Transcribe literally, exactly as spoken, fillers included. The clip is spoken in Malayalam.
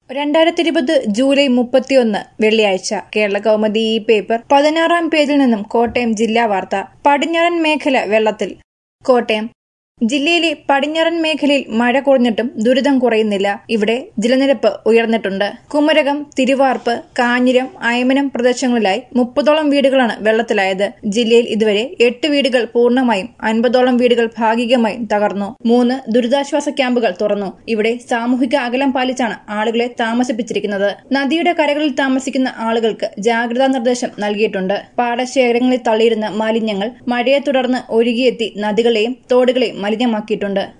രണ്ടായിരത്തി ഇരുപത് ജൂലൈ മുപ്പത്തിയൊന്ന് വെള്ളിയാഴ്ച കേരള കൗമുദി ഈ പേപ്പർ പതിനാറാം പേജിൽ നിന്നും കോട്ടയം ജില്ലാ വാർത്ത. പടിഞ്ഞാറൻ മേഖല വെള്ളത്തിൽ. കോട്ടയം ജില്ലയിലെ പടിഞ്ഞാറൻ മേഖലയിൽ മഴ കുറഞ്ഞിട്ടും ദുരിതം കുറയുന്നില്ല. ഇവിടെ ജലനിരപ്പ് ഉയർന്നിട്ടുണ്ട്. കുമരകം, തിരുവാർപ്പ്, കാഞ്ഞിരം, അയമനം പ്രദേശങ്ങളിലായി മുപ്പതോളം വീടുകളാണ് വെള്ളത്തിലായത്. ജില്ലയിൽ ഇതുവരെ എട്ട് വീടുകൾ പൂർണ്ണമായും അൻപതോളം വീടുകൾ ഭാഗികമായും തകർന്നു. മൂന്ന് ദുരിതാശ്വാസ ക്യാമ്പുകൾ തുറന്നു. ഇവിടെ സാമൂഹിക അകലം പാലിച്ചാണ് ആളുകളെ താമസിപ്പിച്ചിരിക്കുന്നത്. നദിയുടെ കരകളിൽ താമസിക്കുന്ന ആളുകൾക്ക് ജാഗ്രതാ നിർദ്ദേശം നൽകിയിട്ടുണ്ട്. പാടശേഖരങ്ങളിൽ തള്ളിയിരുന്ന മാലിന്യങ്ങൾ മഴയെ തുടർന്ന് ഒഴുകിയെത്തി നദികളെയും തോടുകളെയും മലിനമാക്കിയിട്ടുണ്ട്.